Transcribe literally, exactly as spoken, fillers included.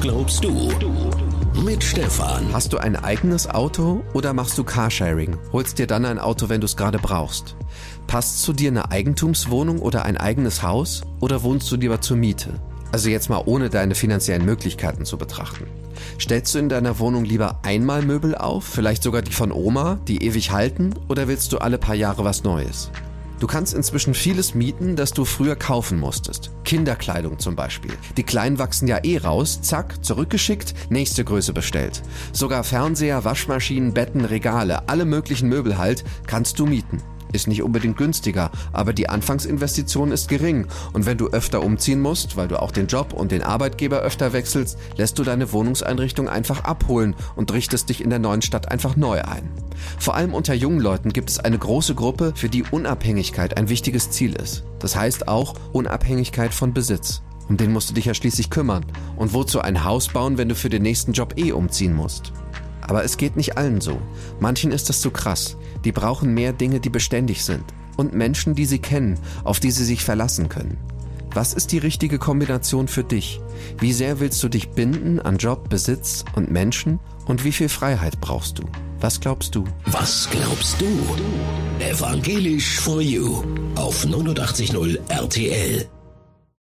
glaubst du? Mit Stefan. Hast du ein eigenes Auto oder machst du Carsharing? Holst dir dann ein Auto, wenn du es gerade brauchst? Passt zu dir eine Eigentumswohnung oder ein eigenes Haus? Oder wohnst du lieber zur Miete? Also jetzt mal ohne deine finanziellen Möglichkeiten zu betrachten. Stellst du in deiner Wohnung lieber einmal Möbel auf, vielleicht sogar die von Oma, die ewig halten, oder willst du alle paar Jahre was Neues? Du kannst inzwischen vieles mieten, das du früher kaufen musstest. Kinderkleidung zum Beispiel. Die Kleinen wachsen ja eh raus, zack, zurückgeschickt, nächste Größe bestellt. Sogar Fernseher, Waschmaschinen, Betten, Regale, alle möglichen Möbel halt, kannst du mieten. Ist nicht unbedingt günstiger, aber die Anfangsinvestition ist gering. Und wenn du öfter umziehen musst, weil du auch den Job und den Arbeitgeber öfter wechselst, lässt du deine Wohnungseinrichtung einfach abholen und richtest dich in der neuen Stadt einfach neu ein. Vor allem unter jungen Leuten gibt es eine große Gruppe, für die Unabhängigkeit ein wichtiges Ziel ist. Das heißt auch Unabhängigkeit von Besitz. Um den musst du dich ja schließlich kümmern. Und wozu ein Haus bauen, wenn du für den nächsten Job eh umziehen musst? Aber es geht nicht allen so. Manchen ist das zu krass. Die brauchen mehr Dinge, die beständig sind. Und Menschen, die sie kennen, auf die sie sich verlassen können. Was ist die richtige Kombination für dich? Wie sehr willst du dich binden an Job, Besitz und Menschen? Und wie viel Freiheit brauchst du? Was glaubst du? Was glaubst du? Evangelisch for You auf neunundachtzig Komma null R T L.